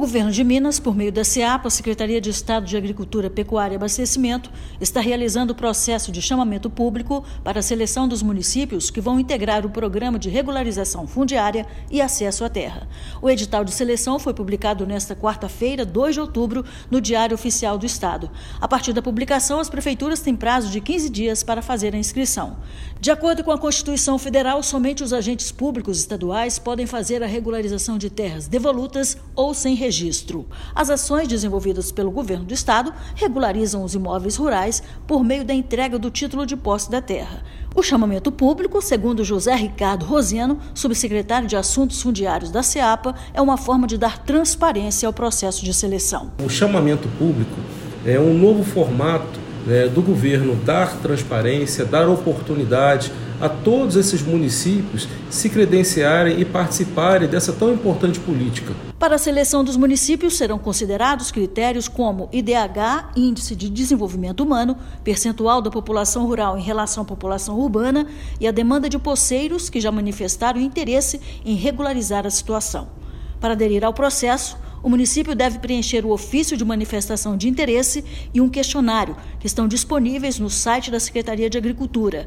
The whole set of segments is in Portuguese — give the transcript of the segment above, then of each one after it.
governo de Minas, por meio da SEAPA, Secretaria de Estado de Agricultura, Pecuária e Abastecimento, está realizando o processo de chamamento público para a seleção dos municípios que vão integrar o programa de regularização fundiária e acesso à terra. O edital de seleção foi publicado nesta quarta-feira, 2 de outubro, no Diário Oficial do Estado. A partir da publicação, as prefeituras têm prazo de 15 dias para fazer a inscrição. De acordo com a Constituição Federal, somente os agentes públicos estaduais podem fazer a regularização de terras devolutas ou sem registro. As ações desenvolvidas pelo governo do estado regularizam os imóveis rurais por meio da entrega do título de posse da terra. O chamamento público, segundo José Ricardo Roseno, subsecretário de Assuntos Fundiários da SEAPA, é uma forma de dar transparência ao processo de seleção. O chamamento público é um novo formato do governo dar transparência, dar oportunidade a todos esses municípios se credenciarem e participarem dessa tão importante política. Para a seleção dos municípios serão considerados critérios como IDH, Índice de Desenvolvimento Humano, percentual da população rural em relação à população urbana e a demanda de poceiros que já manifestaram interesse em regularizar a situação. Para aderir ao processo, o município deve preencher o ofício de manifestação de interesse e um questionário que estão disponíveis no site da Secretaria de Agricultura,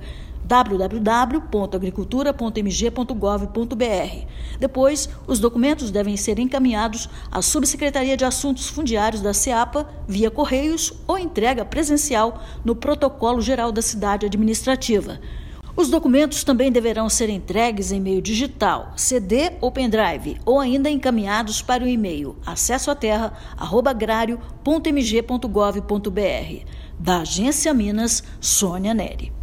www.agricultura.mg.gov.br. Depois, os documentos devem ser encaminhados à Subsecretaria de Assuntos Fundiários da SEAPA via correios ou entrega presencial no Protocolo Geral da Cidade Administrativa. Os documentos também deverão ser entregues em meio digital, CD ou pendrive, ou ainda encaminhados para o e-mail acessoaterra@agrário.mg.gov.br. Da Agência Minas, Sônia Neri.